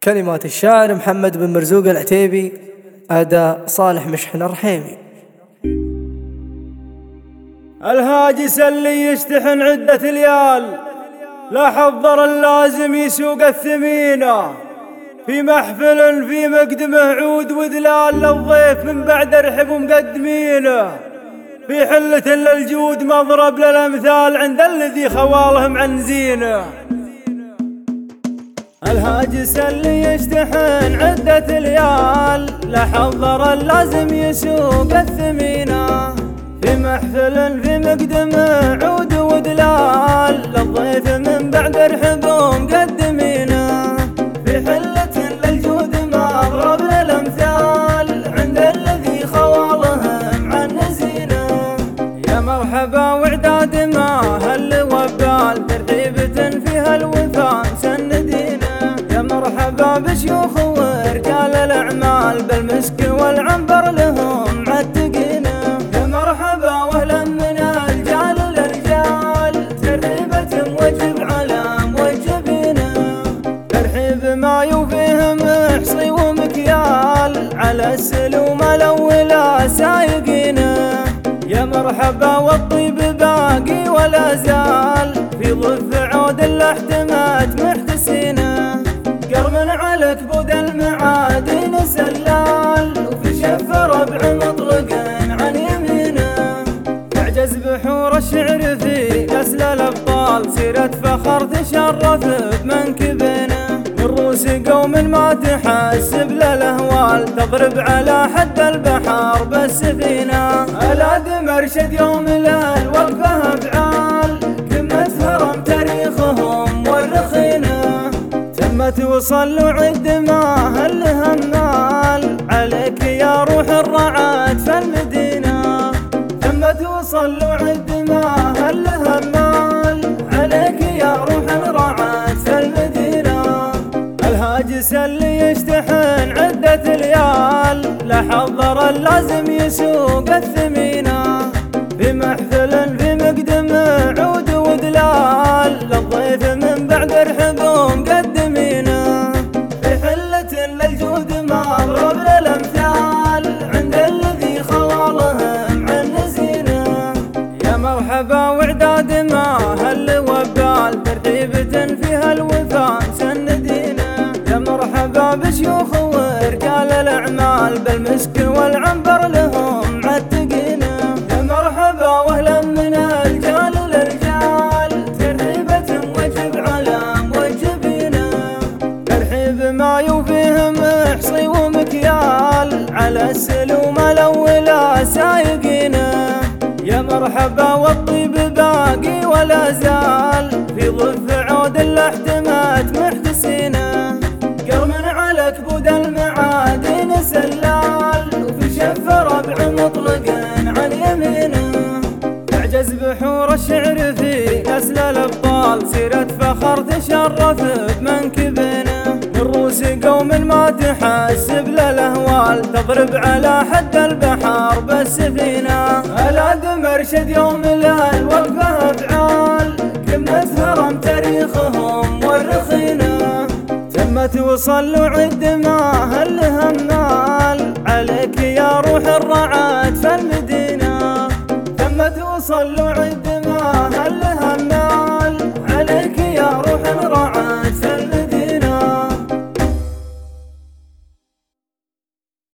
كلمات الشاعر محمد بن مرزوق العتيبي، أداء صالح مشحن الرحيمي. الهاجس اللي يشتحن عدة ليال، لا حضر اللازم يسوق الثمينة، في محفل في مقدمه عود وذلال للضيف من بعد رحب ومقدمينه، في حلة للجود مضرب للأمثال عند الذي خوالهم عن زينه. الهاجس اللي يشتحن عدة ليال، لا حضر اللازم يسوق الثمينة، في محفل في مقدمه عود وذلال للضيف من بعد رحب ومقدمينه، في حلة للجود مضرب للأمثال عند الذي خوالهم عن زينه. يا مرحبا وعداد ما هل وبال، ترحيبة فيها الوفاء سندينا، يا مرحبا بشيوخ ورجال الأعمال بالمسك والعنبر لهم عتقينا، يا مرحبا واهلا من الرجال للرجال، ترحيبة موجب على موجبينا، ترحيب ما يوفيه محصي ومكيال على السلوم الأولى سايقينا، يا مرحبا والطيب باقي ولا زال، في ضف عود الاحتمات محتسينا، قرمن على كبود المعادن سلال، وفي شف ربع مطلق عن يمينه، تعجز بحور الشعر في غسل الابطال، سيرة فخر تشرف بمنكبنا، من روس قوم ما تحسب للاهوال، تضرب على حد البحر بالسفينه، الادم مرشد يوم ليل وقفه افعال، كمة هرم تاريخهم والرخينه، تمت وصل وعد ما هل همال، عليك يا روح الرعاة في المدينه، تمت وصل وعد ما هل همال، عليك يا روح الرعاة في المدينه. الهاجس اللي يشتحن عدة ليال، لا حضر اللازم يسوق الثمينة، في محفل في مقدمه عود وذلال للضيف من بعد رحب ومقدمينه، في حلة للجود مضرب للأمثال عند الذي خوالهم عن زينه، يا مرحبا وعداد ما هل وبال، ترحيبة فيها الوفاء سندينا، يا مرحبا بشيوخ ورجال الأعمال بالمسك والعنبر لهم عتقينا، يا مرحبا واهلا من الرجال للرجال، ترحيبة موجب على موجبينا، ترحيب ما يوفيه محصي ومكيال على السلوم الأولى سايقينا، يا مرحبا والطيب باقي ولا زال، في ضف عود الاحتمات محتسينا، قرمن على كبود المعادن سلال، وفي شف ربع مطلق عن يمينه، تعجز بحور الشعر في غسل الابطال، سيرة فخر تشرف بمنكبنا، من روس قوم ما تحسب للاهوال، تضرب على حد البحر بالسفينه، الادم مرشد يوم ليل وقفه افعال، كمة هرم تاريخهم والرخينه، تمت وصل وعد ما هل همال، عليك يا روح الرعاة في المدينه، تمت وصل وعد